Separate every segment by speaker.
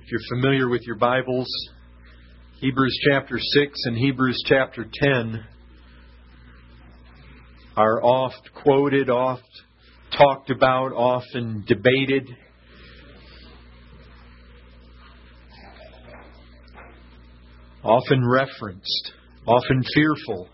Speaker 1: If you're familiar with your Bibles, Hebrews chapter 6 and Hebrews chapter 10 are oft quoted, oft talked about, often debated. Often referenced, often fearful.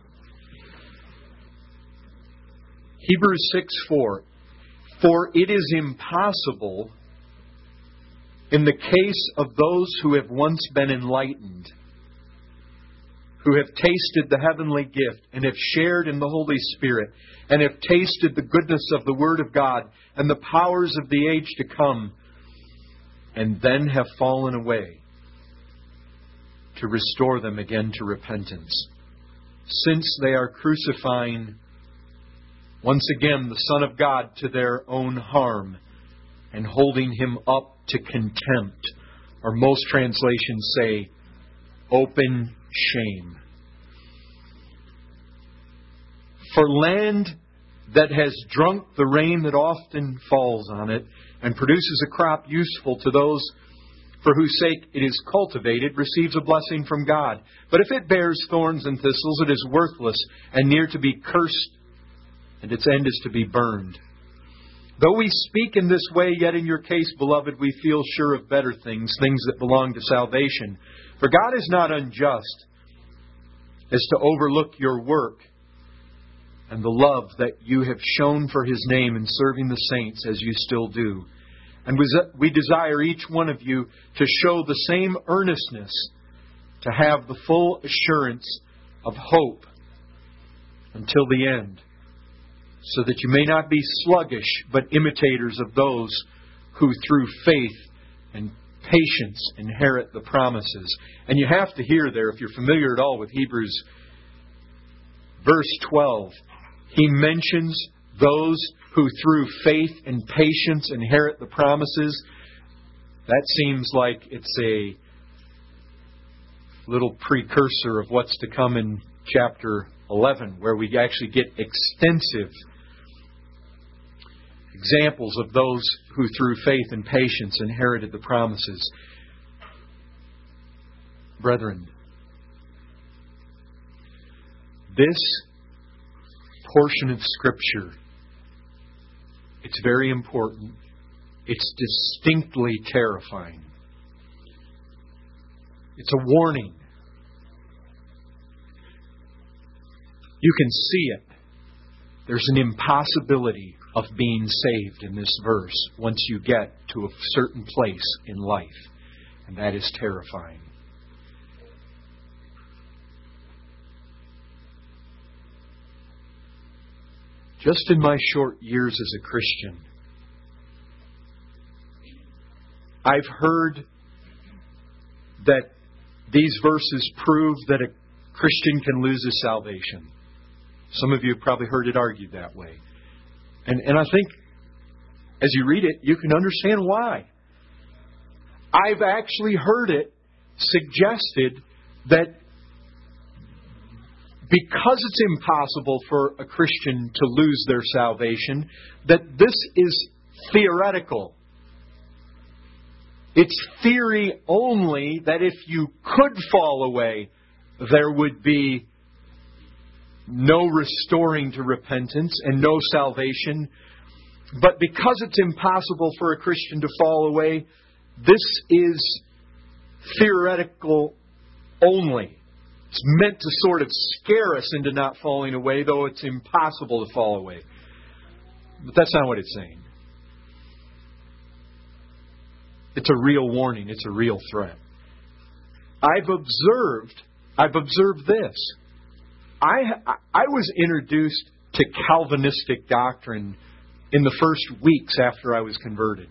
Speaker 1: Hebrews 6:4, for it is impossible in the case of those who have once been enlightened, who have tasted the heavenly gift and have shared in the Holy Spirit and have tasted the goodness of the Word of God and the powers of the age to come, and then have fallen away, to restore them again to repentance, since they are crucifying once again the Son of God to their own harm and holding Him up to contempt, or most translations say, open shame. For land that has drunk the rain that often falls on it and produces a crop useful to those for whose sake it is cultivated, receives a blessing from God. But if it bears thorns and thistles, it is worthless and near to be cursed, and its end is to be burned. Though we speak in this way, yet in your case, beloved, we feel sure of better things, things that belong to salvation. For God is not unjust as to overlook your work and the love that you have shown for His name in serving the saints as you still do. And we desire each one of you to show the same earnestness, to have the full assurance of hope until the end, so that you may not be sluggish, but imitators of those who through faith and patience inherit the promises. And you have to hear there, if you're familiar at all with Hebrews, verse 12, he mentions those who through faith and patience inherit the promises. That seems like it's a little precursor of what's to come in chapter 11, where we actually get extensive examples of those who through faith and patience inherited the promises. Brethren, this portion of Scripture, it's very important. It's distinctly terrifying. It's a warning. You can see it. There's an impossibility of being saved in this verse once you get to a certain place in life. And that is terrifying. Just in my short years as a Christian, I've heard that these verses prove that a Christian can lose his salvation. Some of you have probably heard it argued that way. And I think as you read it, you can understand why. I've actually heard it suggested that because it's impossible for a Christian to lose their salvation, that this is theoretical. It's theory only that if you could fall away, there would be no restoring to repentance and no salvation. But because it's impossible for a Christian to fall away, this is theoretical only. It's meant to sort of scare us into not falling away, though it's impossible to fall away. But that's not what it's saying. It's a real warning. It's a real threat. I've observed this. I was introduced to Calvinistic doctrine in the first weeks after I was converted.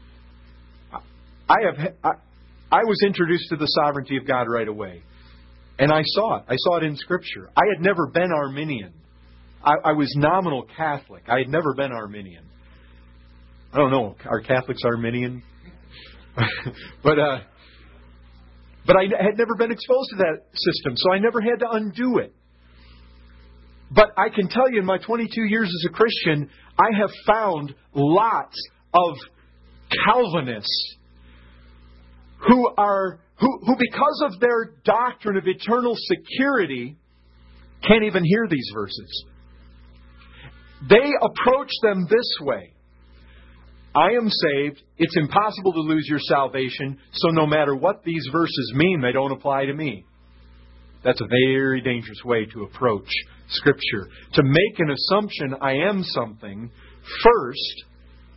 Speaker 1: I was introduced to the sovereignty of God right away. And I saw it. I saw it in Scripture. I had never been Arminian. I was nominal Catholic. I had never been Arminian. I don't know. Are Catholics Arminian? But I had never been exposed to that system, so I never had to undo it. But I can tell you, in my 22 years as a Christian, I have found lots of Calvinists who because of their doctrine of eternal security can't even hear these verses. They approach them this way. I am saved. It's impossible to lose your salvation, so no matter what these verses mean, they don't apply to me. That's a very dangerous way to approach Scripture. To make an assumption I am something first,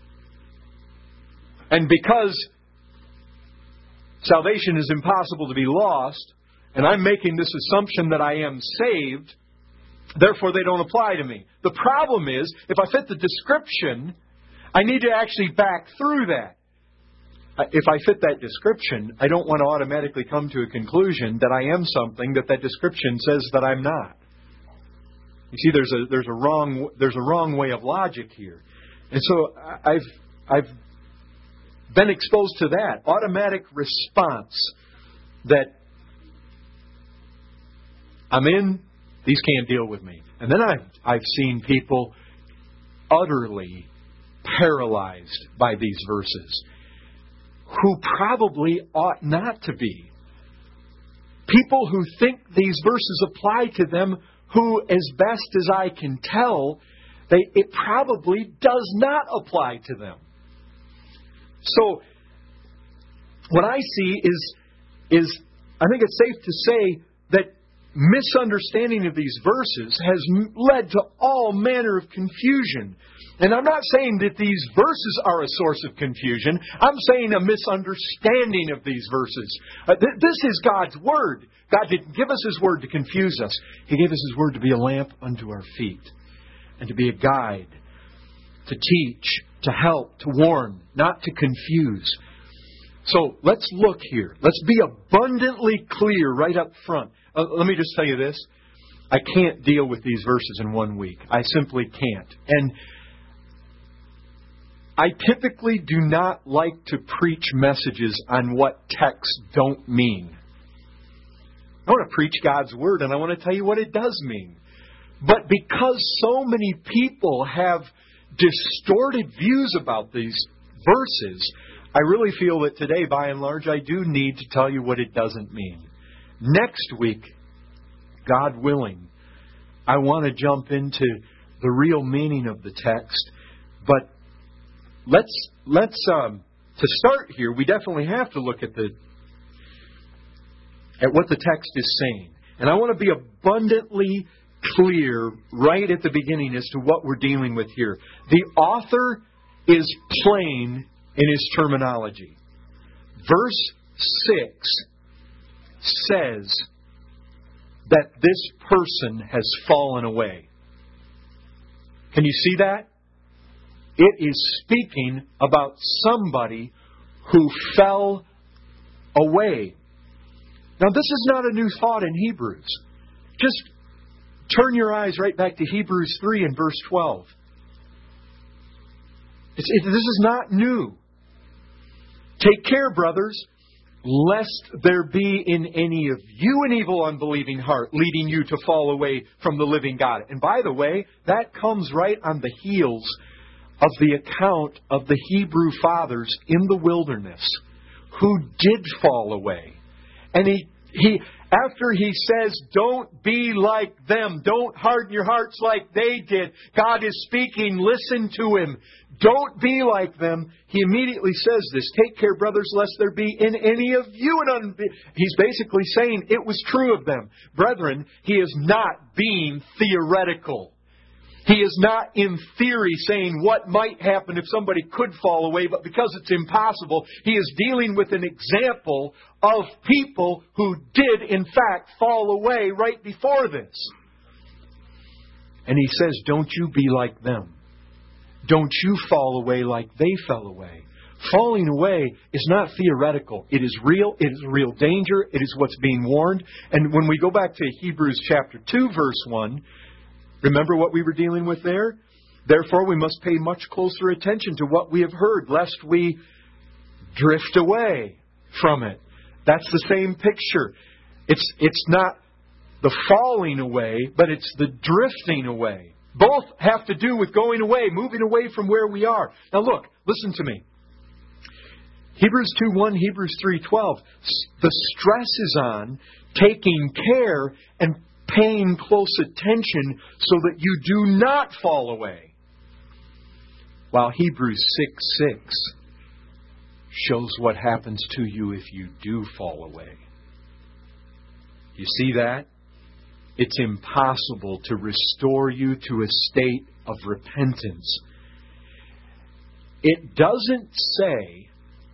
Speaker 1: and because salvation is impossible to be lost, and I'm making this assumption that I am saved, therefore they don't apply to me. The problem is, if I fit the description, I need to actually back through that. If I fit that description, I don't want to automatically come to a conclusion that I am something that description says that I'm not. You see, there's a wrong way of logic here, and so I've been exposed to that automatic response that I'm in. These can't deal with me, and then I've seen people utterly paralyzed by these verses, who probably ought not to be. People who think these verses apply to them, who, as best as I can tell, it probably does not apply to them. So, what I see is I think it's safe to say that misunderstanding of these verses has led to all manner of confusion. And I'm not saying that these verses are a source of confusion. I'm saying a misunderstanding of these verses. This is God's Word. God didn't give us His Word to confuse us. He gave us His Word to be a lamp unto our feet and to be a guide, to teach, to help, to warn, not to confuse. So let's look here. Let's be abundantly clear right up front. Let me just tell you this. I can't deal with these verses in 1 week. I simply can't. And I typically do not like to preach messages on what texts don't mean. I want to preach God's Word, and I want to tell you what it does mean. But because so many people have distorted views about these verses, I really feel that today, by and large, I do need to tell you what it doesn't mean. Next week, God willing, I want to jump into the real meaning of the text. But let's to start here, we definitely have to look at what the text is saying. And I want to be abundantly clear right at the beginning as to what we're dealing with here. The author is plain in his terminology. Verse 6 says that this person has fallen away. Can you see that? It is speaking about somebody who fell away. Now, this is not a new thought in Hebrews. Just turn your eyes right back to Hebrews 3 and verse 12. This is not new. Take care, brothers, lest there be in any of you an evil, unbelieving heart, leading you to fall away from the living God. And by the way, that comes right on the heels of the account of the Hebrew fathers in the wilderness who did fall away. And he after he says, don't be like them, don't harden your hearts like they did, God is speaking, listen to Him. Don't be like them. He immediately says this, take care, brothers, lest there be in any of you an unbelief. He's basically saying it was true of them. Brethren, he is not being theoretical. He is not in theory saying what might happen if somebody could fall away, but because it's impossible, he is dealing with an example of people who did, in fact, fall away right before this. And he says, don't you be like them. Don't you fall away like they fell away. Falling away is not theoretical. It is real. It is real danger. It is what's being warned. And when we go back to Hebrews chapter 2, verse 1, remember what we were dealing with there? Therefore, we must pay much closer attention to what we have heard, lest we drift away from it. That's the same picture. It's not the falling away, but it's the drifting away. Both have to do with going away, moving away from where we are. Now look, listen to me. Hebrews 2:1, Hebrews 3:12. The stress is on taking care and paying close attention so that you do not fall away. While Hebrews 6:6 shows what happens to you if you do fall away. You see that? It's impossible to restore you to a state of repentance. It doesn't say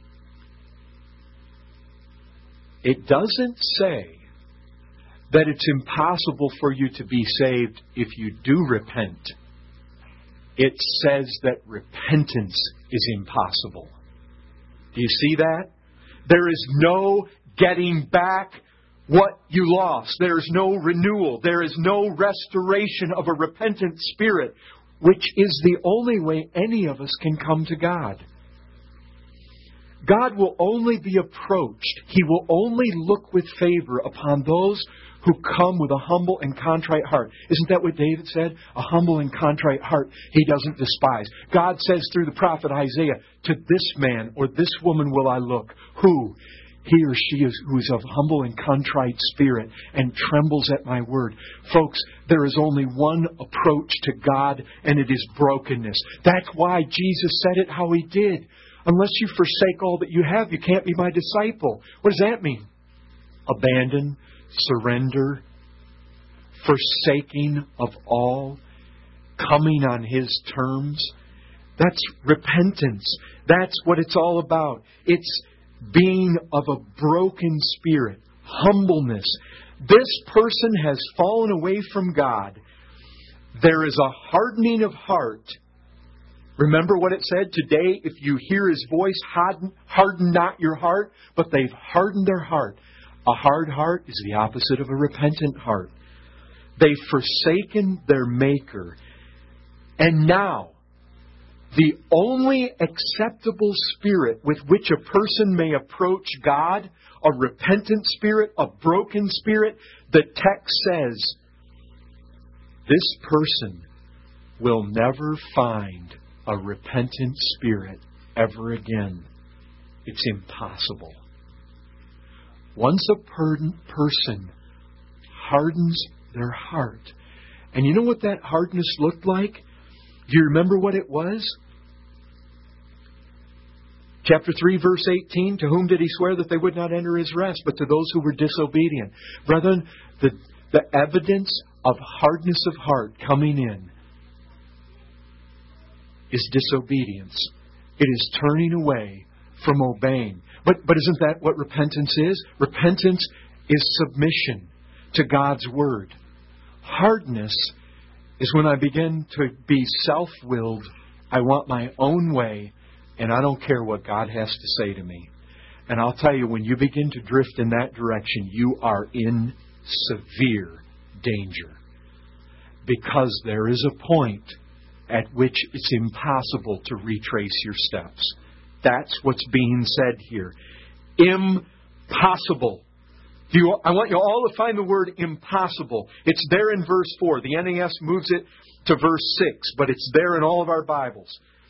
Speaker 1: that it's impossible for you to be saved if you do repent. It says that repentance is impossible. Do you see that? There is no getting back what you lost. There is no renewal. There is no restoration of a repentant spirit, which is the only way any of us can come to God. God will only be approached. He will only look with favor upon those who come with a humble and contrite heart. Isn't that what David said? A humble and contrite heart He doesn't despise. God says through the prophet Isaiah, to this man or this woman will I look. Who? He or she who is of humble and contrite spirit and trembles at my word. Folks, there is only one approach to God, and it is brokenness. That's why Jesus said it how He did. Unless you forsake all that you have, you can't be my disciple. What does that mean? Abandon, surrender, forsaking of all, coming on His terms. That's repentance. That's what it's all about. It's being of a broken spirit, humbleness. This person has fallen away from God. There is a hardening of heart. Remember what it said? Today, if you hear His voice, harden not your heart, but they've hardened their heart. A hard heart is the opposite of a repentant heart. They've forsaken their Maker. And now, the only acceptable spirit with which a person may approach God, a repentant spirit, a broken spirit, the text says, this person will never find a repentant spirit ever again. It's impossible. Once a person hardens their heart, and you know what that hardness looked like? Do you remember what it was? Chapter 3, verse 18, to whom did He swear that they would not enter His rest, but to those who were disobedient? Brethren, the evidence of hardness of heart coming in is disobedience. It is turning away from obeying. But isn't that what repentance is? Repentance is submission to God's Word. Hardness is when I begin to be self-willed. I want my own way, and I don't care what God has to say to me. And I'll tell you, when you begin to drift in that direction, you are in severe danger. Because there is a point at which it's impossible to retrace your steps. That's what's being said here. Impossible. I want you all to find the word impossible. It's there in verse 4. The NAS moves it to verse 6, but it's there in all of our Bibles.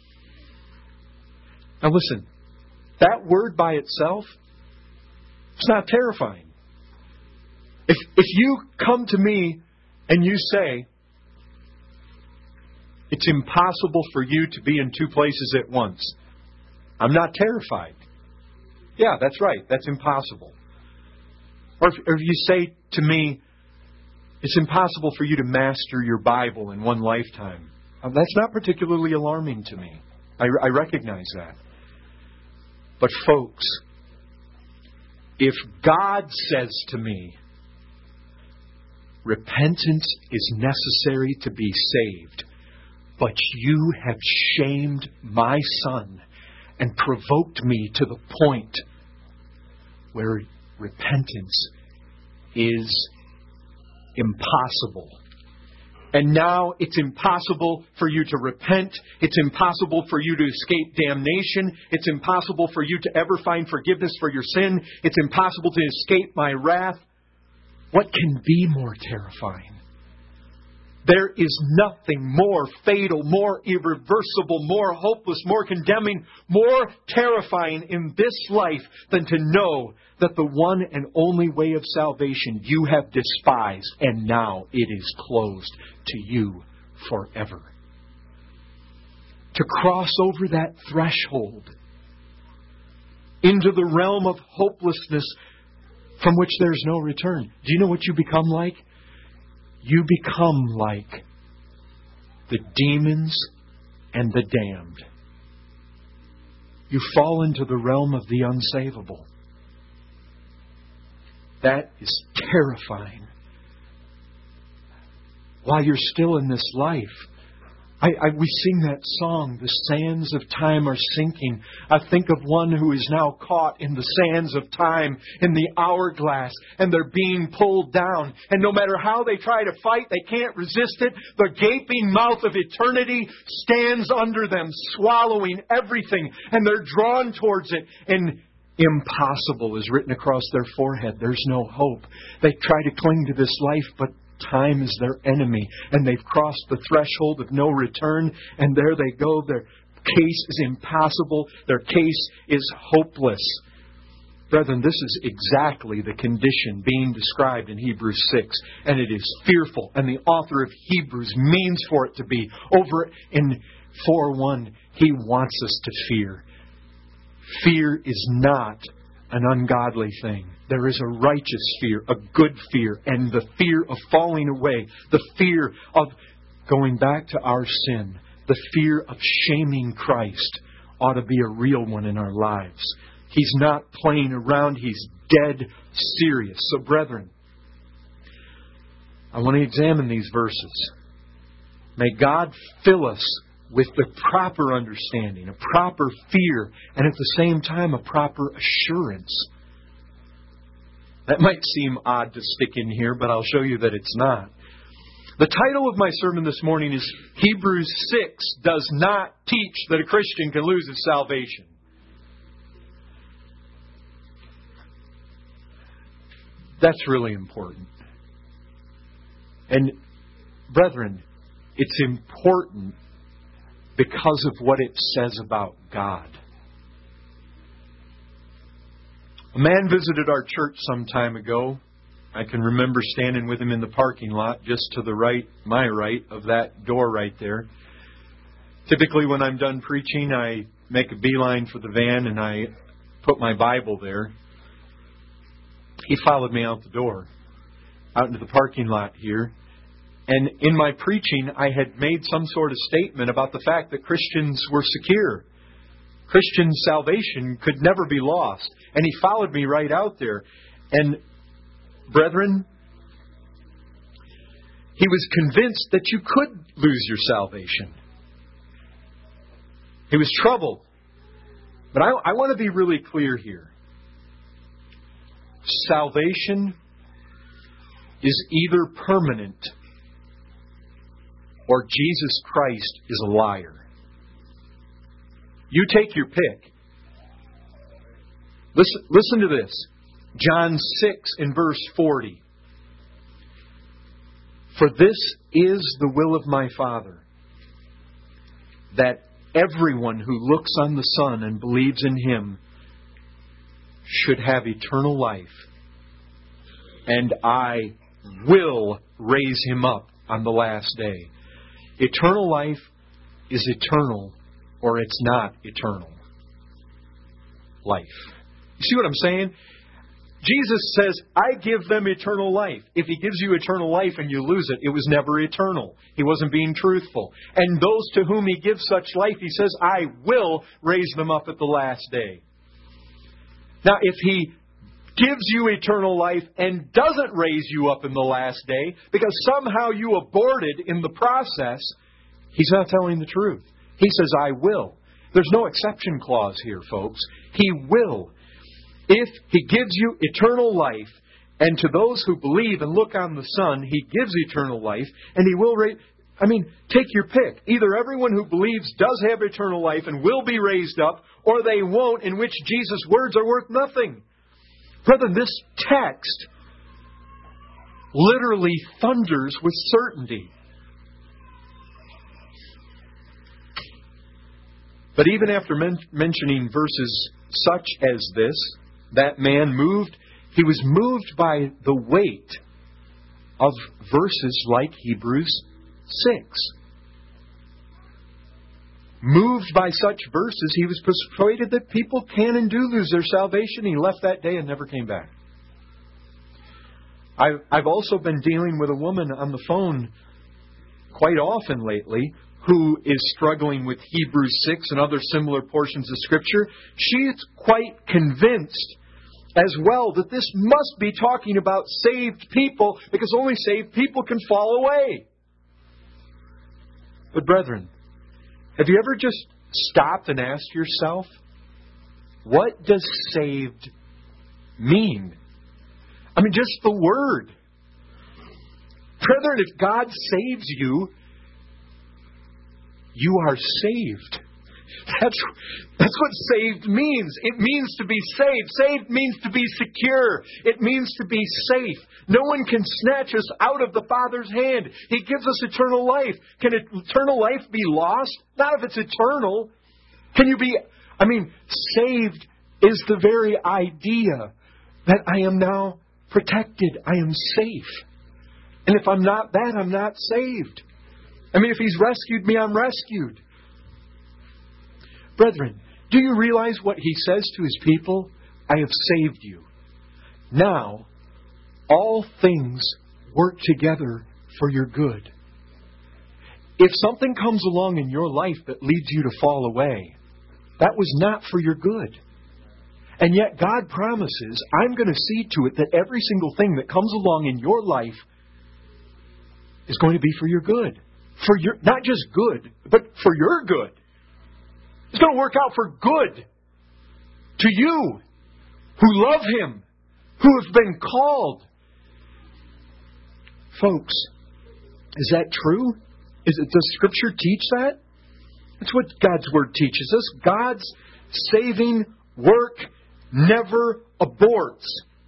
Speaker 1: Now listen, that word by itself, it's not terrifying. If you come to me and you say, it's impossible for you to be in two places at once, I'm not terrified. Yeah, that's right. That's impossible. Or if you say to me, it's impossible for you to master your Bible in one lifetime, that's not particularly alarming to me. I recognize that. But folks, if God says to me, repentance is necessary to be saved, but you have shamed my Son and provoked me to the point where repentance is impossible. And now it's impossible for you to repent. It's impossible for you to escape damnation. It's impossible for you to ever find forgiveness for your sin. It's impossible to escape my wrath. What can be more terrifying? There is nothing more fatal, more irreversible, more hopeless, more condemning, more terrifying in this life than to know that the one and only way of salvation you have despised, and now it is closed to you forever. To cross over that threshold into the realm of hopelessness from which there's no return. Do you know what you become like? You become like the demons and the damned. You fall into the realm of the unsavable. That is terrifying. While you're still in this life, we sing that song, the sands of time are sinking. I think of one who is now caught in the sands of time, in the hourglass, and they're being pulled down. And no matter how they try to fight, they can't resist it. The gaping mouth of eternity stands under them, swallowing everything, and they're drawn towards it. And impossible is written across their forehead. There's no hope. They try to cling to this life, but time is their enemy, and they've crossed the threshold of no return, and there they go. Their case is impassable. Their case is hopeless. Brethren, this is exactly the condition being described in Hebrews 6, and it is fearful, and the author of Hebrews means for it to be. Over in 4:1, he wants us to fear. Fear is not an ungodly thing. There is a righteous fear, a good fear, and the fear of falling away, the fear of going back to our sin, the fear of shaming Christ ought to be a real one in our lives. He's not playing around. He's dead serious. So, brethren, I want to examine these verses. May God fill us with the proper understanding, a proper fear, and at the same time a proper assurance. That might seem odd to stick in here, but I'll show you that it's not. The title of my sermon this morning is Hebrews 6 does not teach that a Christian can lose his salvation. That's really important. And, brethren, it's important because of what it says about God. A man visited our church some time ago. I can remember standing with him in the parking lot just to the right, my right, of that door right there. Typically when I'm done preaching, I make a beeline for the van and I put my Bible there. He followed me out the door, out into the parking lot here. And in my preaching, I had made some sort of statement about the fact that Christians were secure. Christian salvation could never be lost. And he followed me right out there. And, brethren, he was convinced that you could lose your salvation. He was troubled. But I want to be really clear here. Salvation is either permanent or Jesus Christ is a liar. You take your pick. Listen to this. John 6 in verse 40. For this is the will of my Father, that everyone who looks on the Son and believes in Him should have eternal life, and I will raise him up on the last day. Eternal life is eternal, or it's not eternal life. You see what I'm saying? Jesus says, I give them eternal life. If He gives you eternal life and you lose it, it was never eternal. He wasn't being truthful. And those to whom He gives such life, He says, I will raise them up at the last day. Now, if He gives you eternal life and doesn't raise you up in the last day, because somehow you aborted in the process, He's not telling the truth. He says, I will. There's no exception clause here, folks. He will. If He gives you eternal life, and to those who believe and look on the Son, He gives eternal life, and He will raise... take your pick. Either everyone who believes does have eternal life and will be raised up, or they won't, in which Jesus' words are worth nothing. Brethren, this text literally thunders with certainty. But even after mentioning verses such as this, that man he was moved by the weight of verses like Hebrews 6. Moved by such verses, he was persuaded that people can and do lose their salvation. He left that day and never came back. I've also been dealing with a woman on the phone quite often lately who is struggling with Hebrews 6 and other similar portions of Scripture. She is quite convinced as well that this must be talking about saved people, because only saved people can fall away. But brethren, have you ever just stopped and asked yourself, what does saved mean? I mean, just the word. Brethren, if God saves you, you are saved. That's what saved means. It means to be saved. Saved means to be secure. It means to be safe. No one can snatch us out of the Father's hand. He gives us eternal life. Can eternal life be lost? Not if it's eternal. Saved is the very idea that I am now protected. I am safe. And if I'm not that, I'm not saved. If He's rescued me, I'm rescued. Brethren, do you realize what He says to His people? I have saved you. Now, all things work together for your good. If something comes along in your life that leads you to fall away, that was not for your good. And yet God promises, I'm going to see to it that every single thing that comes along in your life is going to be for your good. For your, not just good, but for your good. It's going to work out for good to you who love Him, who have been called. Folks, is that true? Does Scripture teach that? That's what God's Word teaches us. God's saving work never aborts.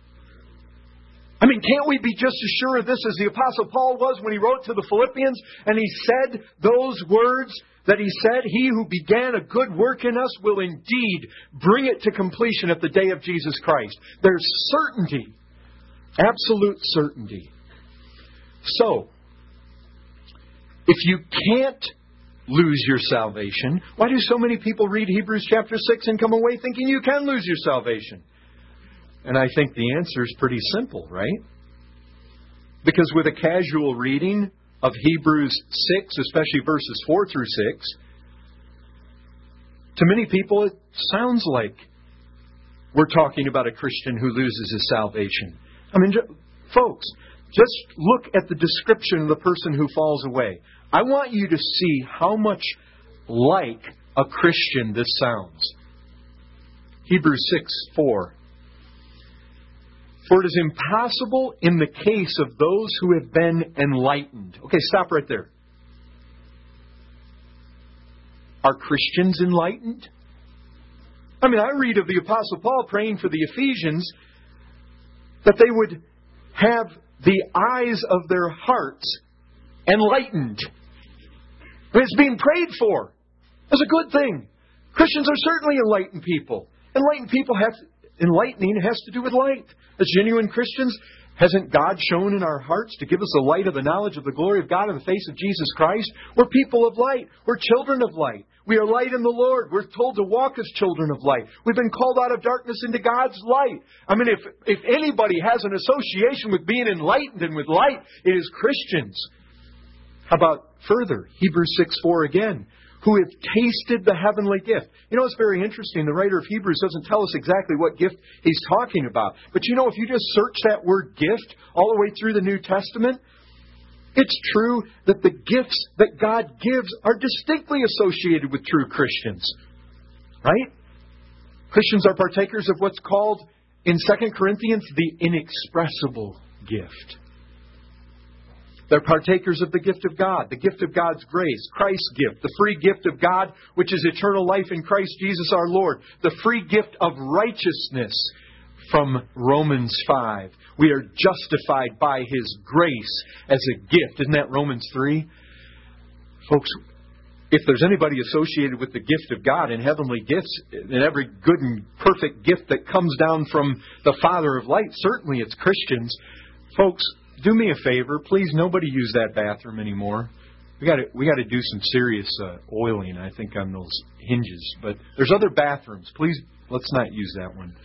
Speaker 1: Can't we be just as sure of this as the Apostle Paul was when he wrote to the Philippians and he said those words that he said, He who began a good work in us will indeed bring it to completion at the day of Jesus Christ. There's certainty, absolute certainty. So, if you can't lose your salvation, why do so many people read Hebrews chapter 6 and come away thinking you can lose your salvation? And I think the answer is pretty simple, right? Because with a casual reading of Hebrews 6, especially verses 4 through 6, to many people it sounds like we're talking about a Christian who loses his salvation. Folks, just look at the description of the person who falls away. I want you to see how much like a Christian this sounds. Hebrews 6:4. For it is impossible in the case of those who have been enlightened. Okay, stop right there. Are Christians enlightened? I read of the Apostle Paul praying for the Ephesians that they would have the eyes of their hearts enlightened. It's being prayed for. That's a good thing. Christians are certainly enlightened people. Enlightening has to do with light. As genuine Christians, hasn't God shone in our hearts to give us the light of the knowledge of the glory of God in the face of Jesus Christ? We're people of light. We're children of light. We are light in the Lord. We're told to walk as children of light. We've been called out of darkness into God's light. If anybody has an association with being enlightened and with light, it is Christians. How about further? Hebrews 6:4 again. Who have tasted the heavenly gift. It's very interesting. The writer of Hebrews doesn't tell us exactly what gift he's talking about. But if you just search that word gift all the way through the New Testament, it's true that the gifts that God gives are distinctly associated with true Christians. Right? Christians are partakers of what's called in 2 Corinthians the inexpressible gift. They're partakers of the gift of God, the gift of God's grace, Christ's gift, the free gift of God, which is eternal life in Christ Jesus our Lord, the free gift of righteousness from Romans 5. We are justified by His grace as a gift. Isn't that Romans 3? Folks, if there's anybody associated with the gift of God and heavenly gifts and every good and perfect gift that comes down from the Father of light, certainly it's Christians. Folks, do me a favor. Please, nobody use that bathroom anymore. We got to do some serious oiling, I think, on those hinges. But there's other bathrooms. Please, let's not use that one.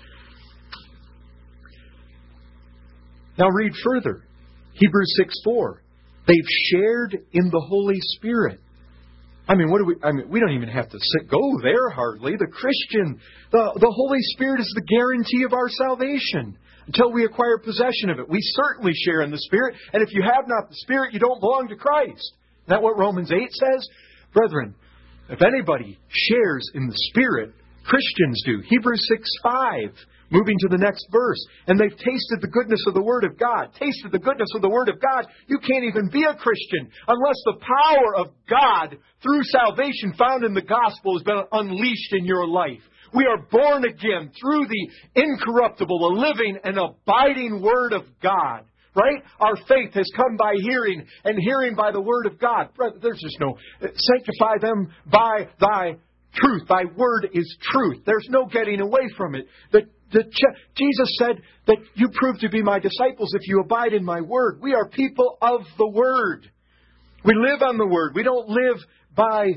Speaker 1: Now read further. Hebrews 6:4. They've shared in the Holy Spirit. We don't even have to go there hardly. The Christian, the Holy Spirit is the guarantee of our salvation until we acquire possession of it. We certainly share in the Spirit, and if you have not the Spirit, you don't belong to Christ. Isn't that what Romans 8 says? Brethren, if anybody shares in the Spirit, Christians do. Hebrews 6:5. Moving to the next verse. And they've tasted the goodness of the Word of God. Tasted the goodness of the Word of God. You can't even be a Christian unless the power of God through salvation found in the gospel has been unleashed in your life. We are born again through the incorruptible, the living and abiding Word of God. Right? Our faith has come by hearing, and hearing by the Word of God. There's just no... Sanctify them by Thy truth. Thy Word is truth. There's no getting away from it. Jesus said that you prove to be my disciples if you abide in my Word. We are people of the Word. We live on the Word. We don't live by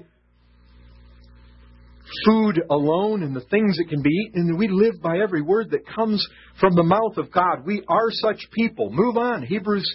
Speaker 1: food alone and the things that can be eaten. We live by every word that comes from the mouth of God. We are such people. Move on. Hebrews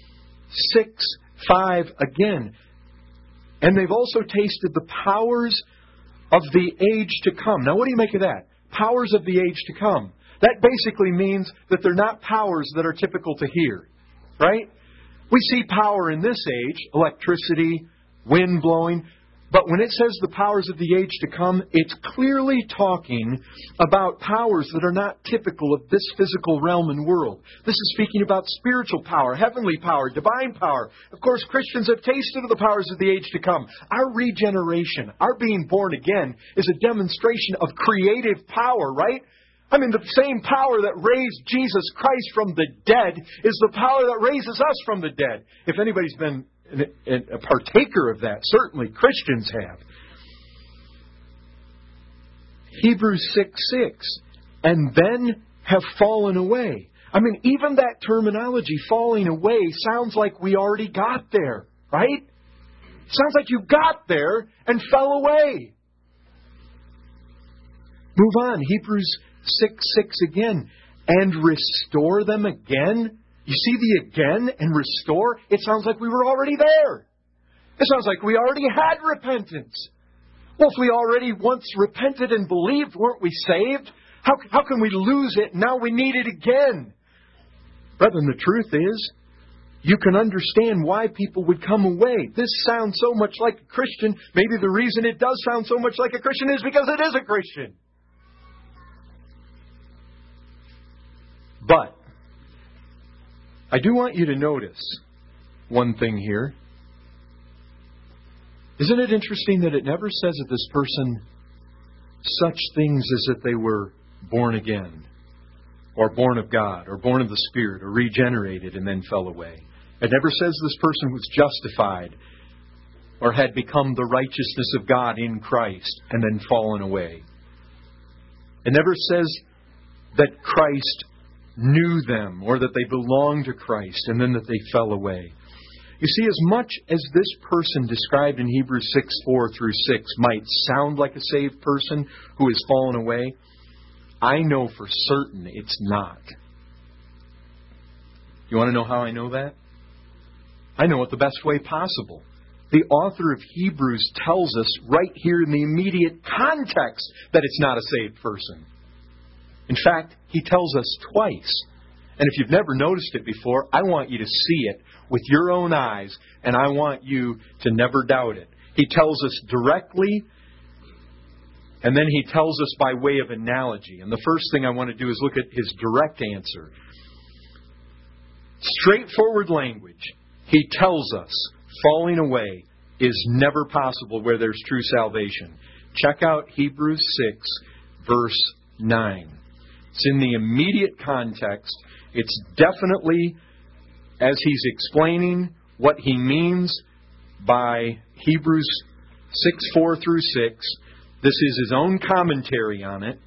Speaker 1: 6:5 again. And they've also tasted the powers of the age to come. Now, what do you make of that? Powers of the age to come. That basically means that they're not powers that are typical to here. Right? We see power in this age, electricity, wind blowing. But when it says the powers of the age to come, it's clearly talking about powers that are not typical of this physical realm and world. This is speaking about spiritual power, heavenly power, divine power. Of course, Christians have tasted of the powers of the age to come. Our regeneration, our being born again, is a demonstration of creative power, right? The same power that raised Jesus Christ from the dead is the power that raises us from the dead. If anybody's been a partaker of that, certainly Christians have. Hebrews 6:6, and then have fallen away. Even that terminology, falling away, sounds like we already got there, right? Sounds like you got there and fell away. Move on, Hebrews 6:6 again, and restore them again. You see the again and restore? It sounds like we were already there. It sounds like we already had repentance. Well, if we already once repented and believed, weren't we saved? How can we lose it? Now we need it again. Brethren, the truth is, you can understand why people would come away. This sounds so much like a Christian. Maybe the reason it does sound so much like a Christian is because it is a Christian. But I do want you to notice one thing here. Isn't it interesting that it never says of this person such things as that they were born again, or born of God, or born of the Spirit, or regenerated and then fell away? It never says this person was justified or had become the righteousness of God in Christ and then fallen away. It never says that Christ knew them or that they belonged to Christ and then that they fell away. You see, as much as this person described in Hebrews 6:4 through 6 might sound like a saved person who has fallen away, I know for certain it's not. You want to know how I know that? I know it the best way possible. The author of Hebrews tells us right here in the immediate context that it's not a saved person. In fact, he tells us twice. And if you've never noticed it before, I want you to see it with your own eyes, and I want you to never doubt it. He tells us directly, and then he tells us by way of analogy. And the first thing I want to do is look at his direct answer. Straightforward language. He tells us falling away is never possible where there's true salvation. Check out Hebrews 6, verse 9. It's in the immediate context. It's definitely, as he's explaining what he means by Hebrews 6:4 through 6. This is his own commentary on it.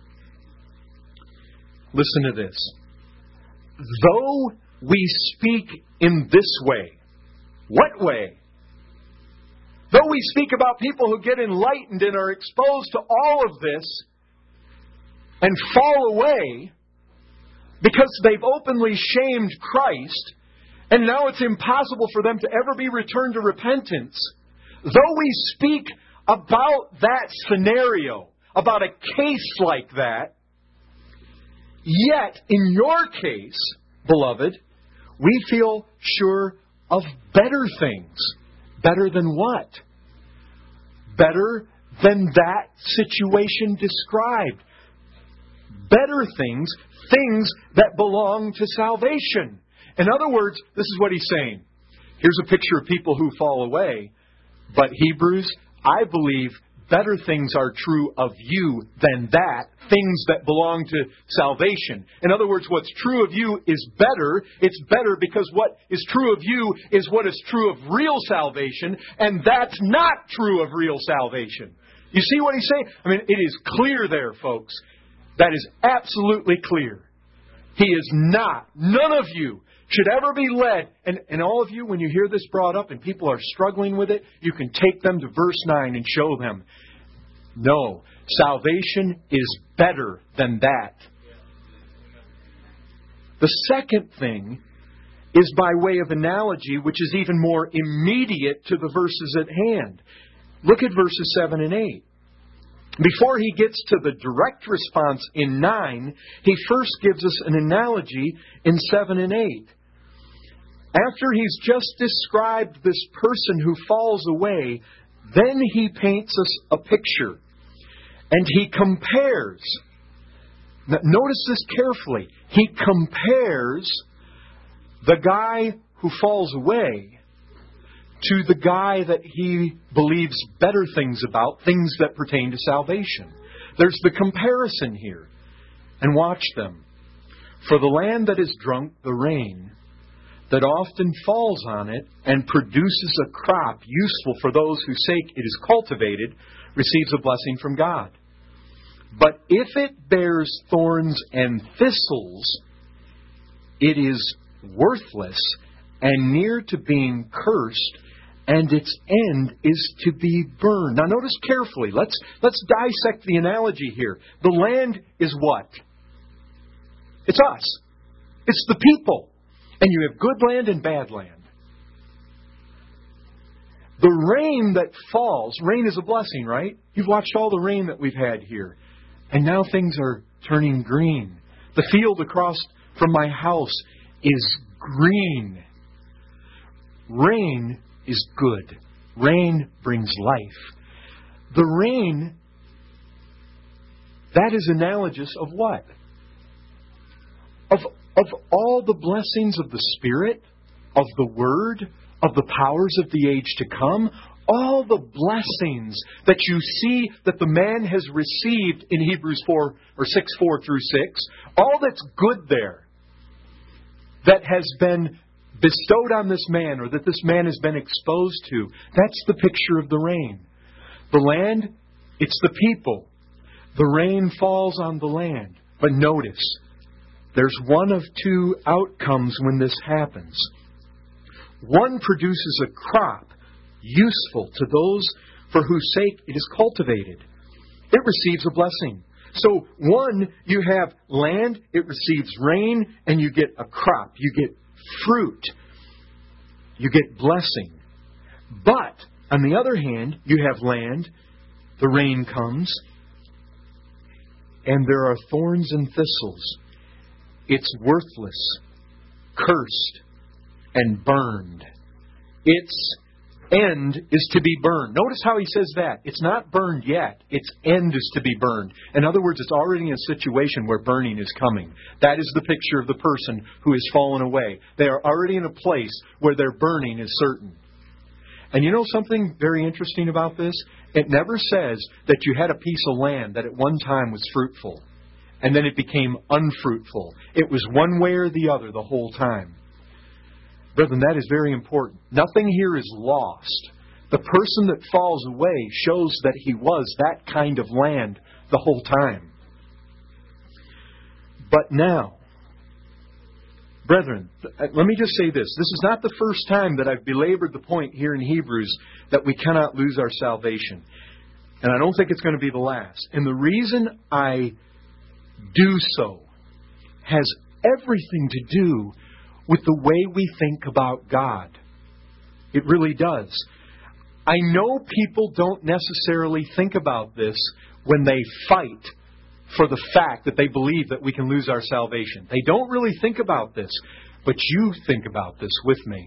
Speaker 1: Listen to this. Though we speak in this way. What way? Though we speak about people who get enlightened and are exposed to all of this and fall away because they've openly shamed Christ, and now it's impossible for them to ever be returned to repentance. Though we speak about that scenario, about a case like that, yet in your case, beloved, we feel sure of better things. Better than what? Better than that situation described. Better things, things that belong to salvation. In other words, this is what he's saying. Here's a picture of people who fall away. But Hebrews, I believe better things are true of you than that, things that belong to salvation. In other words, what's true of you is better. It's better because what is true of you is what is true of real salvation, and that's not true of real salvation. You see what he's saying? I mean, it is clear there, folks. That is absolutely clear. He is not. None of you should ever be led. And all of you, when you hear this brought up and people are struggling with it, you can take them to verse 9 and show them. No, salvation is better than that. The second thing is by way of analogy, which is even more immediate to the verses at hand. Look at verses 7 and 8. Before he gets to the direct response in 9, he first gives us an analogy in 7 and 8. After he's just described this person who falls away, then he paints us a picture. And he compares. Now, notice this carefully. He compares the guy who falls away to the guy that he believes better things about, things that pertain to salvation. There's the comparison here. And watch them. For the land that is drunk the rain, that often falls on it and produces a crop useful for those whose sake it is cultivated, receives a blessing from God. But if it bears thorns and thistles, it is worthless and near to being cursed, and its end is to be burned. Now notice carefully. Let's dissect the analogy here. The land is what? It's us. It's the people. And you have good land and bad land. The rain that falls, rain is a blessing, right? You've watched all the rain that we've had here. And now things are turning green. The field across from my house is green. Rain is good. Rain brings life. The rain, that is analogous of what? Of all the blessings of the Spirit, of the Word, of the powers of the age to come, all the blessings that you see that the man has received in Hebrews 4 or 6:4 through 6, all that's good there that has been bestowed on this man or that this man has been exposed to, that's the picture of the rain. The land, it's the people. The rain falls on the land. But notice, there's one of two outcomes when this happens. One produces a crop useful to those for whose sake it is cultivated. It receives a blessing. So one, you have land, it receives rain, and you get a crop. You get fruit. You get blessing. But, on the other hand, you have land, the rain comes, and there are thorns and thistles. It's worthless, cursed, and burned. Its end is to be burned. Notice how he says that. It's not burned yet. Its end is to be burned. In other words, it's already in a situation where burning is coming. That is the picture of the person who has fallen away. They are already in a place where their burning is certain. And you know something very interesting about this? It never says that you had a piece of land that at one time was fruitful and then it became unfruitful. It was one way or the other the whole time. Brethren, that is very important. Nothing here is lost. The person that falls away shows that he was that kind of land the whole time. But now, brethren, let me just say this. This is not the first time that I've belabored the point here in Hebrews that we cannot lose our salvation. And I don't think it's going to be the last. And the reason I do so has everything to do with the way we think about God. It really does. I know people don't necessarily think about this when they fight for the fact that they believe that we can lose our salvation. They don't really think about this, but you think about this with me.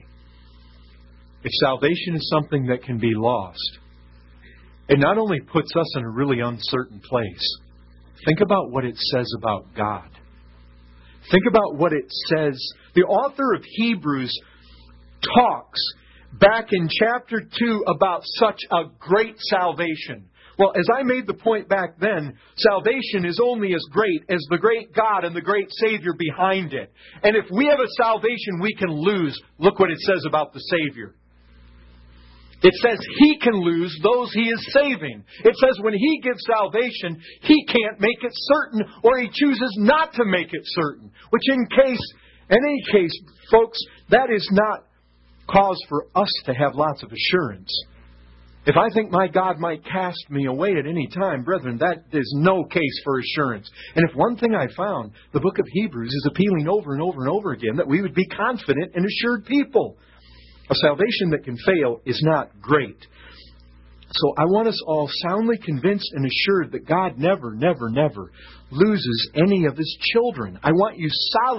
Speaker 1: If salvation is something that can be lost, it not only puts us in a really uncertain place, think about what it says about God. Think about what it says. The author of Hebrews talks back in chapter 2 about such a great salvation. Well, as I made the point back then, salvation is only as great as the great God and the great Savior behind it. And if we have a salvation we can lose, look what it says about the Savior. It says He can lose those He is saving. It says when He gives salvation, He can't make it certain, or He chooses not to make it certain. Which in any case, folks, that is not cause for us to have lots of assurance. If I think my God might cast me away at any time, brethren, that is no case for assurance. And if one thing I found, the book of Hebrews is appealing over and over and over again that we would be confident and assured people. A salvation that can fail is not great. So I want us all soundly convinced and assured that God never, never, never loses any of His children. I want you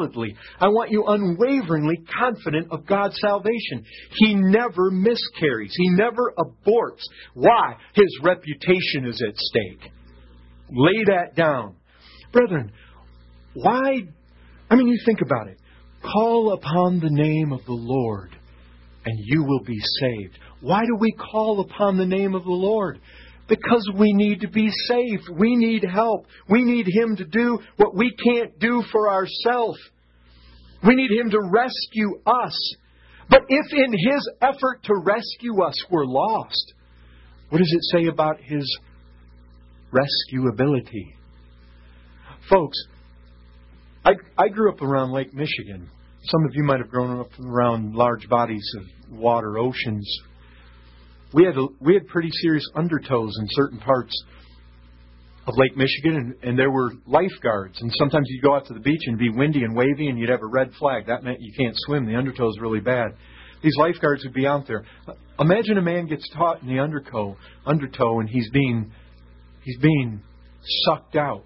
Speaker 1: unwaveringly confident of God's salvation. He never miscarries. He never aborts. Why? His reputation is at stake. Lay that down. Brethren, why? You think about it. Call upon the name of the Lord, and you will be saved. Why do we call upon the name of the Lord? Because we need to be saved. We need help. We need Him to do what we can't do for ourselves. We need Him to rescue us. But if in His effort to rescue us we're lost, what does it say about His rescuability? Folks, I grew up around Lake Michigan. Some of you might have grown up around large bodies of water, oceans. We had pretty serious undertows in certain parts of Lake Michigan, and there were lifeguards. And sometimes you'd go out to the beach and it'd be windy and wavy, and you'd have a red flag. That meant you can't swim. The undertow's really bad. These lifeguards would be out there. Imagine a man gets caught in the undertow, and he's being sucked out,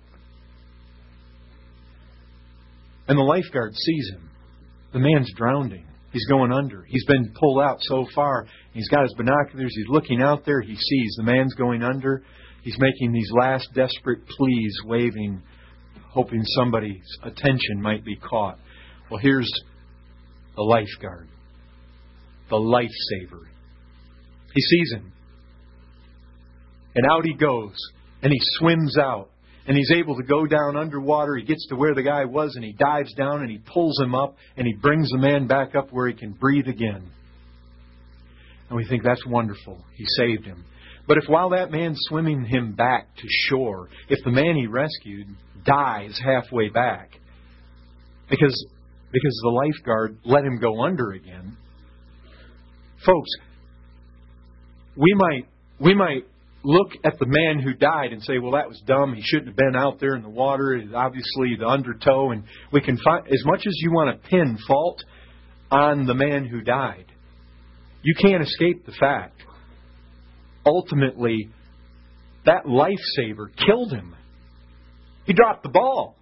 Speaker 1: and the lifeguard sees him. The man's drowning. He's going under. He's been pulled out so far. He's got his binoculars. He's looking out there. He sees the man's going under. He's making these last desperate pleas, waving, hoping somebody's attention might be caught. Well, here's the lifeguard, the lifesaver. He sees him. And out he goes. And he swims out. And he's able to go down underwater. He gets to where the guy was, and he dives down, and he pulls him up, and he brings the man back up where he can breathe again. And we think that's wonderful. He saved him. But if while that man's swimming him back to shore, if the man he rescued dies halfway back because the lifeguard let him go under again, folks, we might look at the man who died and say, well, that was dumb. He shouldn't have been out there in the water. It's obviously the undertow. And we can find, as much as you want to pin fault on the man who died, you can't escape the fact. Ultimately, that lifesaver killed him. He dropped the ball.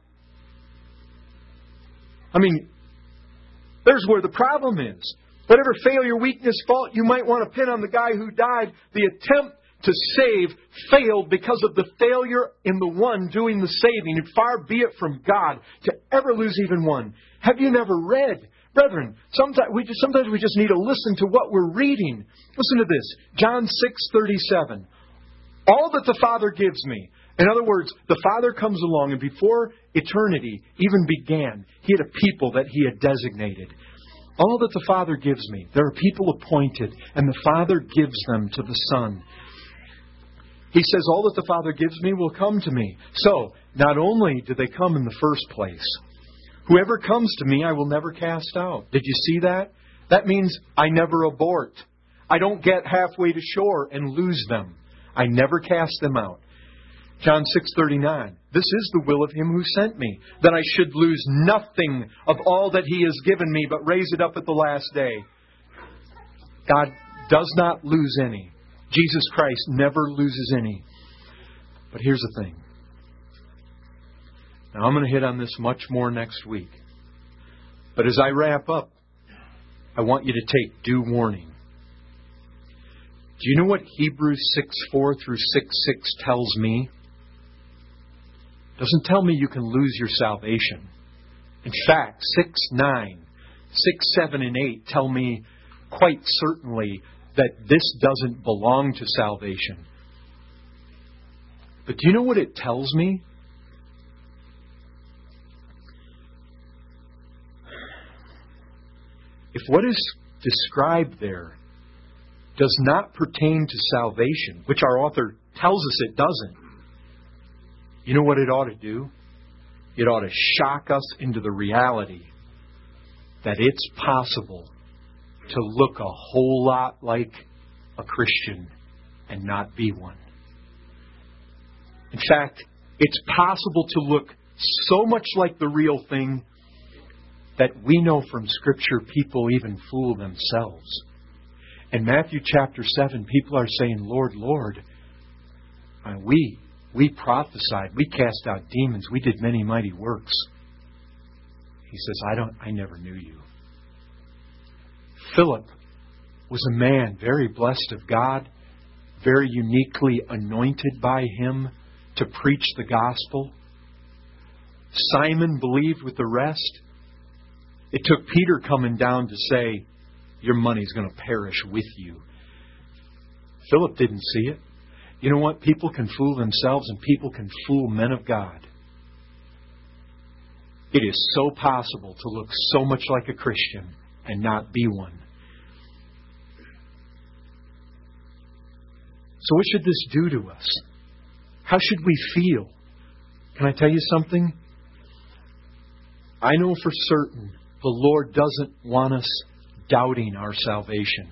Speaker 1: There's where the problem is. Whatever failure, weakness, fault you might want to pin on the guy who died, the attempt to save failed because of the failure in the one doing the saving. And far be it from God to ever lose even one. Have you never read? Brethren, sometimes we just need to listen to what we're reading. Listen to this. John 6:37. All that the Father gives me. In other words, the Father comes along, and before eternity even began, He had a people that He had designated. All that the Father gives me. There are people appointed, and the Father gives them to the Son. He says, all that the Father gives me will come to me. So, not only do they come in the first place, whoever comes to me I will never cast out. Did you see that? That means I never abort. I don't get halfway to shore and lose them. I never cast them out. John 6:39. This is the will of Him who sent me, that I should lose nothing of all that He has given me, but raise it up at the last day. God does not lose any. Jesus Christ never loses any. But here's the thing. Now I'm going to hit on this much more next week. But as I wrap up, I want you to take due warning. Do you know what Hebrews 6:4 through 6:6 tells me? It doesn't tell me you can lose your salvation. In fact, 6:9, 6:7, and 8 tell me quite certainly that this doesn't belong to salvation. But do you know what it tells me? If what is described there does not pertain to salvation, which our author tells us it doesn't, you know what it ought to do? It ought to shock us into the reality that it's possible to look a whole lot like a Christian and not be one. In fact, it's possible to look so much like the real thing that we know from Scripture people even fool themselves. In Matthew chapter 7, people are saying, Lord, Lord, we prophesied, we cast out demons, we did many mighty works. He says, I never knew you. Philip was a man very blessed of God, very uniquely anointed by Him to preach the gospel. Simon believed with the rest. It took Peter coming down to say, your money's going to perish with you. Philip didn't see it. You know what? People can fool themselves and people can fool men of God. It is so possible to look so much like a Christian and not be one. So what should this do to us? How should we feel? Can I tell you something? I know for certain the Lord doesn't want us doubting our salvation,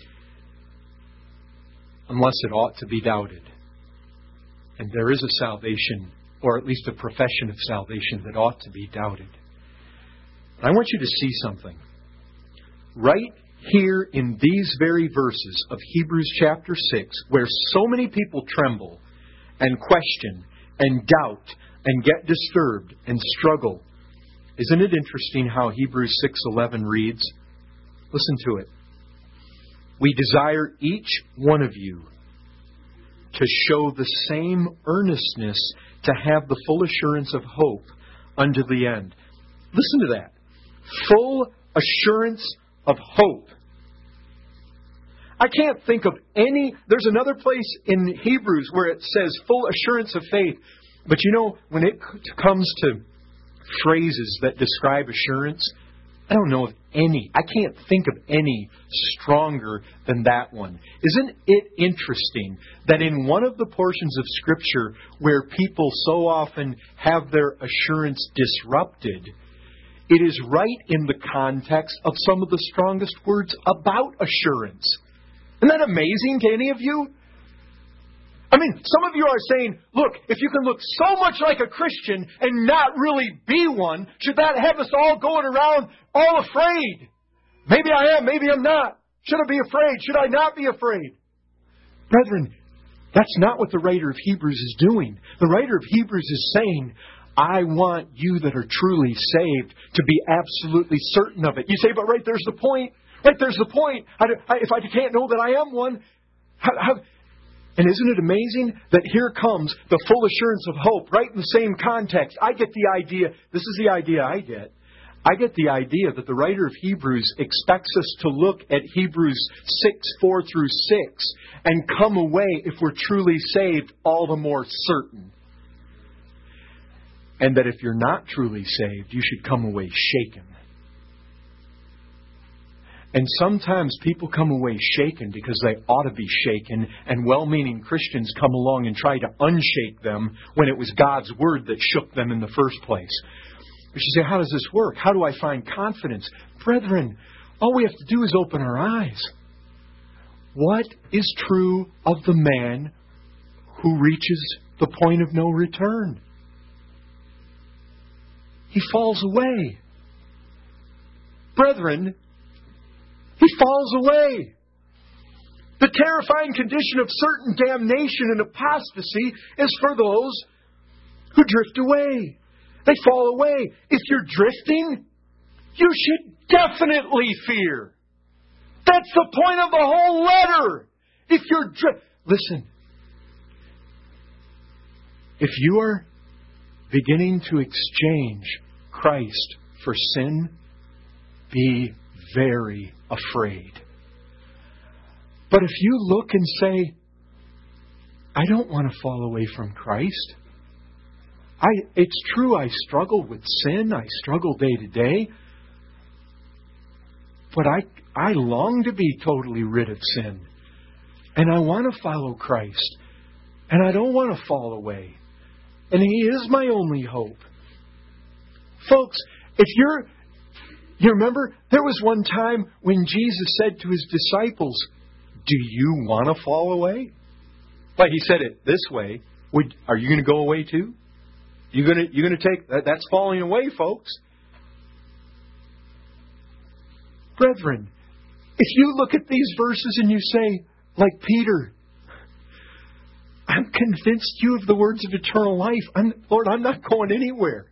Speaker 1: unless it ought to be doubted. And there is a salvation, or at least a profession of salvation, that ought to be doubted. I want you to see something. Right here in these very verses of Hebrews chapter 6, where so many people tremble and question and doubt and get disturbed and struggle, isn't it interesting how Hebrews 6:11 reads? Listen to it. We desire each one of you to show the same earnestness to have the full assurance of hope unto the end. Listen to that. Full assurance of hope. I can't think of any... There's another place in Hebrews where it says full assurance of faith. But you know, when it comes to phrases that describe assurance, I don't know of any. I can't think of any stronger than that one. Isn't it interesting that in one of the portions of Scripture where people so often have their assurance disrupted, it is right in the context of some of the strongest words about assurance. Isn't that amazing to any of you? I mean, some of you are saying, look, if you can look so much like a Christian and not really be one, should that have us all going around all afraid? Maybe I am, maybe I'm not. Should I be afraid? Should I not be afraid? Brethren, that's not what the writer of Hebrews is doing. The writer of Hebrews is saying, I want you that are truly saved to be absolutely certain of it. You say, but right there's the point. Right there's the point. If I can't know that I am one, and isn't it amazing that here comes the full assurance of hope right in the same context? I get the idea, this is the idea I get. I get the idea that the writer of Hebrews expects us to look at Hebrews 6:4 through 6 and come away, if we're truly saved, all the more certain. And that if you're not truly saved, you should come away shaken. And sometimes people come away shaken because they ought to be shaken, and well-meaning Christians come along and try to unshake them when it was God's Word that shook them in the first place. But you say, how does this work? How do I find confidence? Brethren, all we have to do is open our eyes. What is true of the man who reaches the point of no return? He falls away. Brethren, he falls away. The terrifying condition of certain damnation and apostasy is for those who drift away. They fall away. If you're drifting, you should definitely fear. That's the point of the whole letter. If you're listen. If you are beginning to exchange Christ for sin, be very afraid. But if you look and say, I don't want to fall away from Christ. It's true I struggle with sin. I struggle day to day. But I long to be totally rid of sin. And I want to follow Christ. And I don't want to fall away. And He is my only hope. Folks, if you remember, there was one time when Jesus said to His disciples, do you want to fall away? But He said it this way. Are you going to go away too? You're going to take... That's falling away, folks. Brethren, if you look at these verses and you say, like Peter, I'm convinced you of the words of eternal life. Lord, I'm not going anywhere.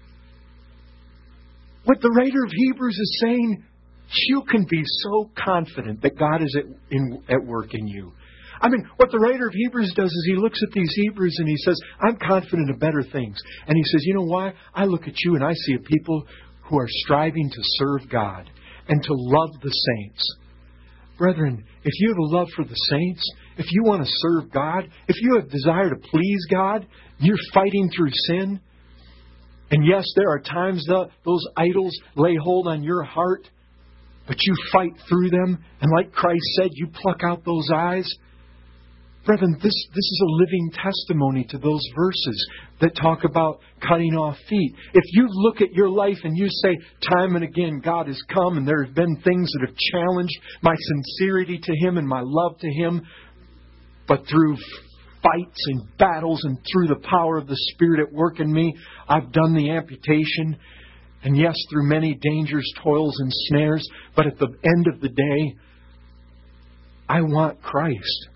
Speaker 1: What the writer of Hebrews is saying, you can be so confident that God is at work in you. I mean, what the writer of Hebrews does is he looks at these Hebrews and he says, I'm confident of better things. And he says, you know why? I look at you and I see a people who are striving to serve God and to love the saints. Brethren, if you have a love for the saints, if you want to serve God, if you have desire to please God, you're fighting through sin. And yes, there are times those idols lay hold on your heart, but you fight through them. And like Christ said, you pluck out those eyes. Brethren, this is a living testimony to those verses that talk about cutting off feet. If you look at your life and you say, time and again, God has come and there have been things that have challenged my sincerity to Him and my love to Him, but through fights and battles and through the power of the Spirit at work in me, I've done the amputation. And yes, through many dangers, toils, and snares, but at the end of the day, I want Christ.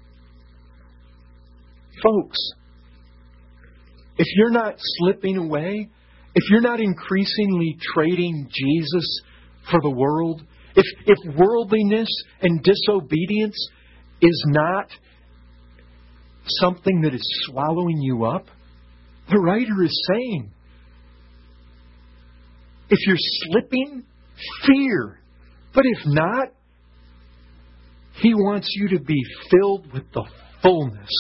Speaker 1: Folks, if you're not slipping away, if you're not increasingly trading Jesus for the world, if worldliness and disobedience is not something that is swallowing you up, the writer is saying, if you're slipping, fear. But if not, He wants you to be filled with the fullness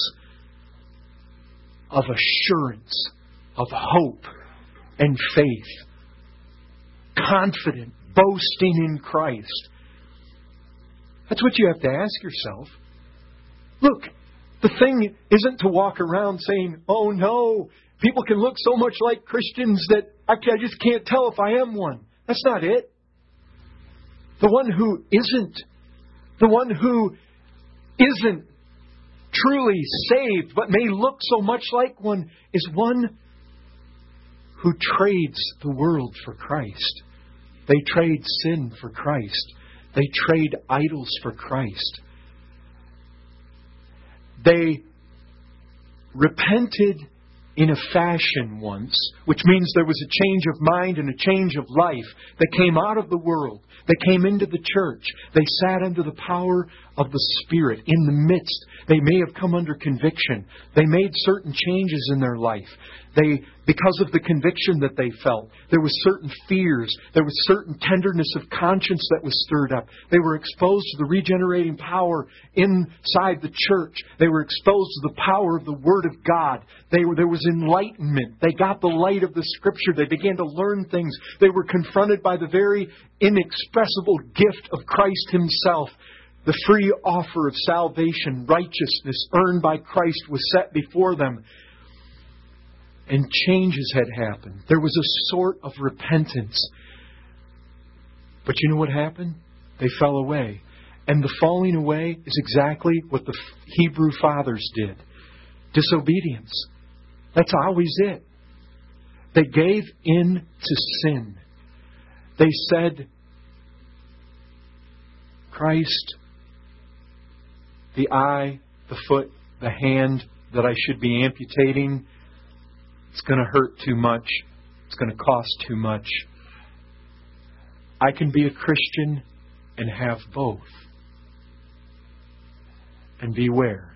Speaker 1: of assurance, of hope and faith. Confident, boasting in Christ. That's what you have to ask yourself. Look, the thing isn't to walk around saying, oh no, people can look so much like Christians that I just can't tell if I am one. That's not it. The one who isn't truly saved, but may look so much like one, is one who trades the world for Christ. They trade sin for Christ. They trade idols for Christ. They repented in a fashion once, which means there was a change of mind and a change of life. They came out of the world. They came into the church. They sat under the power of the Spirit in the midst. They may have come under conviction. They made certain changes in their life. Because of the conviction that they felt, there was certain fears. There was certain tenderness of conscience that was stirred up. They were exposed to the regenerating power inside the church. They were exposed to the power of the Word of God. There was enlightenment. They got the light of the Scripture. They began to learn things. They were confronted by the very inexpressible gift of Christ Himself. The free offer of salvation, righteousness earned by Christ was set before them. And changes had happened. There was a sort of repentance. But you know what happened? They fell away. And the falling away is exactly what the Hebrew fathers did. Disobedience. That's always it. They gave in to sin. They said, Christ, the eye, the foot, the hand that I should be amputating, it's going to hurt too much. It's going to cost too much. I can be a Christian and have both. And beware.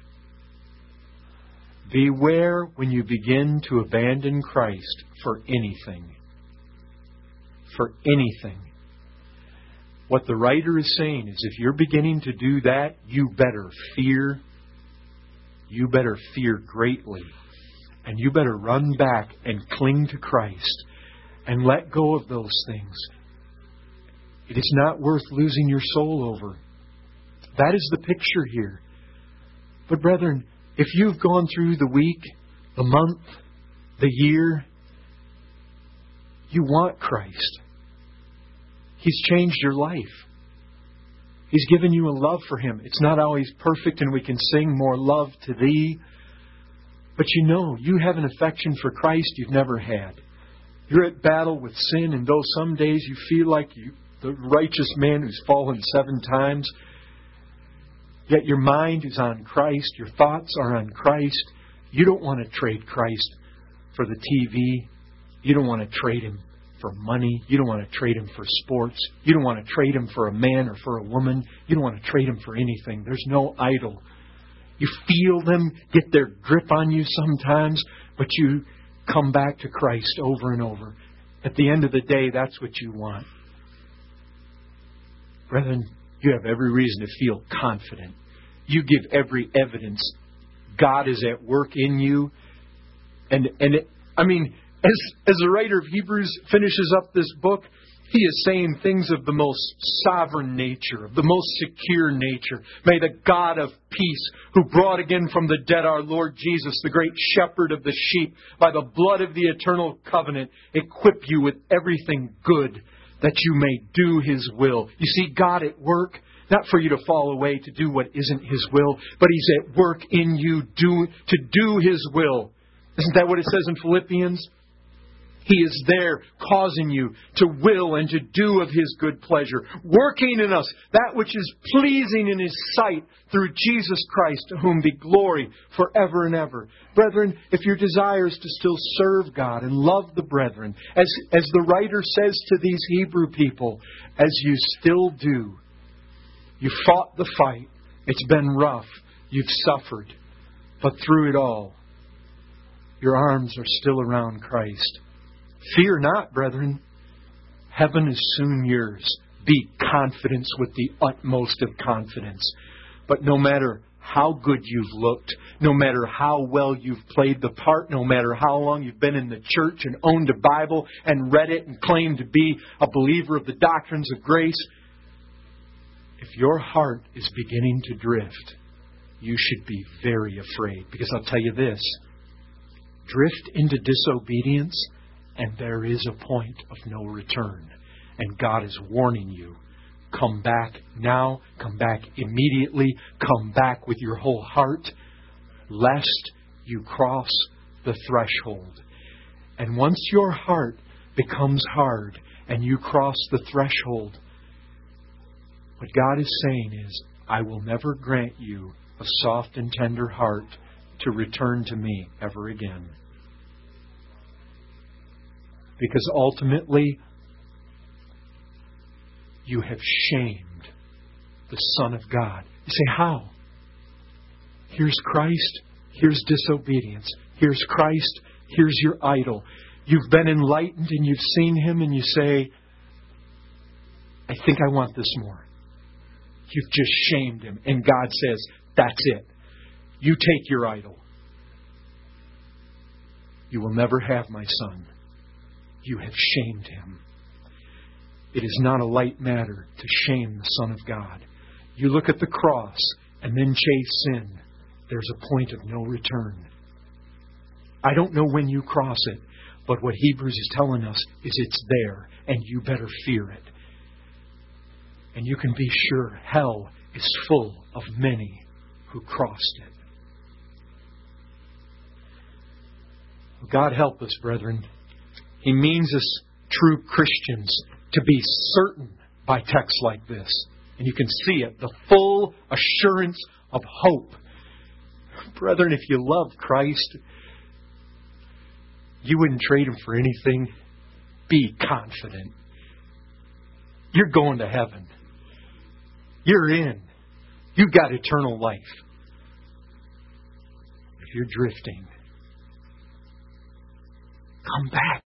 Speaker 1: Beware when you begin to abandon Christ for anything. For anything. What the writer is saying is if you're beginning to do that, you better fear. You better fear greatly. And you better run back and cling to Christ and let go of those things. It is not worth losing your soul over. That is the picture here. But brethren, if you've gone through the week, the month, the year, you want Christ. He's changed your life. He's given you a love for Him. It's not always perfect and we can sing more love to Thee. But you know, you have an affection for Christ you've never had. You're at battle with sin, and though some days you feel like the righteous man who's fallen 7 times, yet your mind is on Christ, your thoughts are on Christ. You don't want to trade Christ for the TV. You don't want to trade Him for money. You don't want to trade Him for sports. You don't want to trade Him for a man or for a woman. You don't want to trade Him for anything. There's no idol. You feel them get their grip on you sometimes, but you come back to Christ over and over. At the end of the day, that's what you want. Brethren, you have every reason to feel confident. You give every evidence God is at work in you. And as the writer of Hebrews finishes up this book, he is saying things of the most sovereign nature, of the most secure nature. May the God of peace, who brought again from the dead our Lord Jesus, the great shepherd of the sheep, by the blood of the eternal covenant, equip you with everything good, that you may do His will. You see God at work, not for you to fall away to do what isn't His will, but He's at work in you to do His will. Isn't that what it says in Philippians? He is there causing you to will and to do of His good pleasure, working in us that which is pleasing in His sight through Jesus Christ, to whom be glory forever and ever. Brethren, if your desire is to still serve God and love the brethren, as the writer says to these Hebrew people, as you still do, you fought the fight, it's been rough, you've suffered, but through it all, your arms are still around Christ. Fear not, brethren. Heaven is soon yours. Be confident with the utmost of confidence. But no matter how good you've looked, no matter how well you've played the part, no matter how long you've been in the church and owned a Bible and read it and claimed to be a believer of the doctrines of grace, if your heart is beginning to drift, you should be very afraid. Because I'll tell you this, drift into disobedience, and there is a point of no return. And God is warning you. Come back now. Come back immediately. Come back with your whole heart, lest you cross the threshold. And once your heart becomes hard and you cross the threshold, what God is saying is, I will never grant you a soft and tender heart to return to me ever again. Because ultimately, you have shamed the Son of God. You say, how? Here's Christ. Here's disobedience. Here's Christ. Here's your idol. You've been enlightened and you've seen Him and you say, I think I want this more. You've just shamed Him. And God says, that's it. You take your idol. You will never have my son. You have shamed him. It is not a light matter to shame the Son of God. You look at the cross and then chase sin. There's a point of no return. I don't know when you cross it, but what Hebrews is telling us is it's there, and you better fear it. And you can be sure hell is full of many who crossed it. God help us, brethren. He means us true Christians to be certain by texts like this. And you can see it, the full assurance of hope. Brethren, if you love Christ, you wouldn't trade Him for anything. Be confident. You're going to heaven. You're in. You've got eternal life. If you're drifting, come back.